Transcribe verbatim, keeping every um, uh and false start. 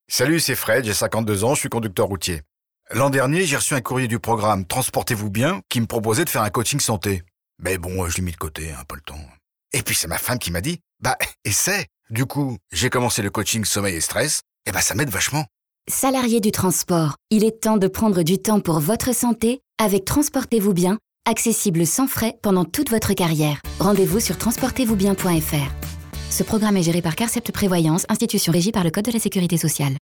Salut, c'est Fred, j'ai cinquante-deux ans, je suis conducteur routier. L'an dernier, j'ai reçu un courrier du programme Transportez-vous bien qui me proposait de faire un coaching santé. Mais bon, je l'ai mis de côté, hein, pas le temps. Et puis c'est ma femme qui m'a dit, bah, essaie. Du coup, j'ai commencé le coaching sommeil et stress, et bah ça m'aide vachement. Salariés du transport, il est temps de prendre du temps pour votre santé avec Transportez-vous bien, accessible sans frais pendant toute votre carrière. Rendez-vous sur transportez vous bien point f r. Ce programme est géré par Carcept Prévoyance, institution régie par le Code de la Sécurité sociale.